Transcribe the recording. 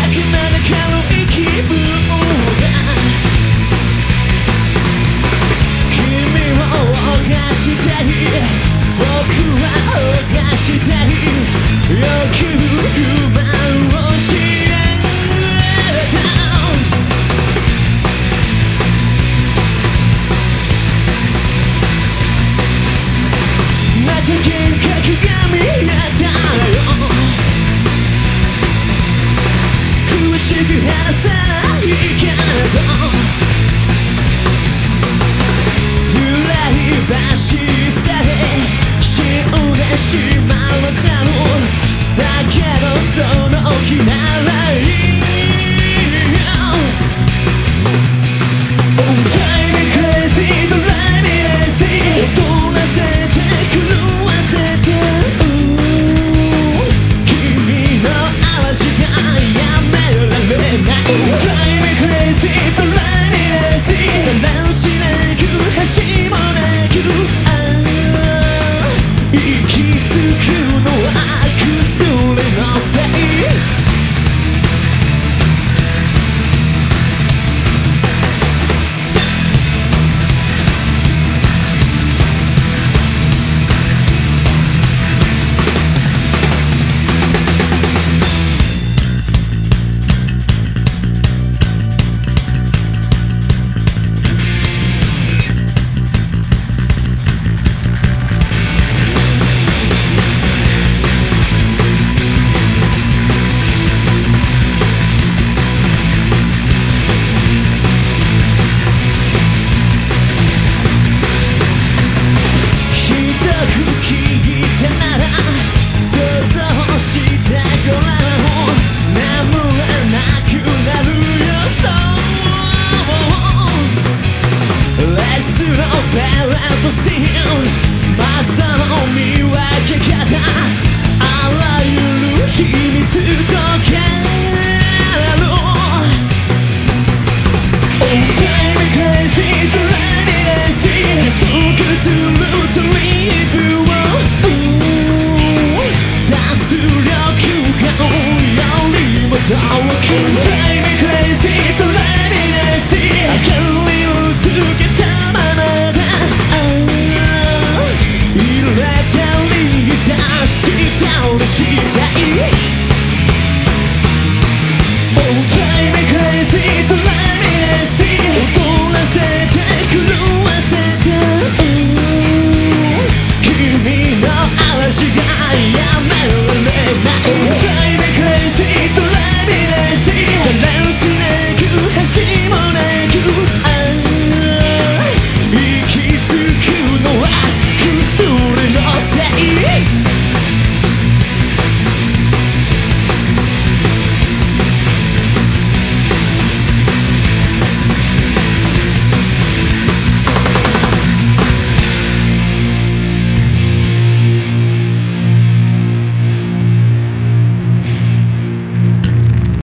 くまで軽い気分が君を犯したい僕は犯したい欲求不満を知られたまた幻覚が見えたよ詳しく話さないけどプライバシーさえ死んでしまうだろうだけどその気ならいいDrive me crazy, drive me lazy 踊らせて狂わせて君の嵐がやめられない Drive me crazy, drive me lazy だらしなく端もなく息つくのは薬のせいまさの見分け方あらゆる秘密解けろ Oh drive me crazy drive me lazy 加速するトリップを脱力感よりも遠く Drive me crazy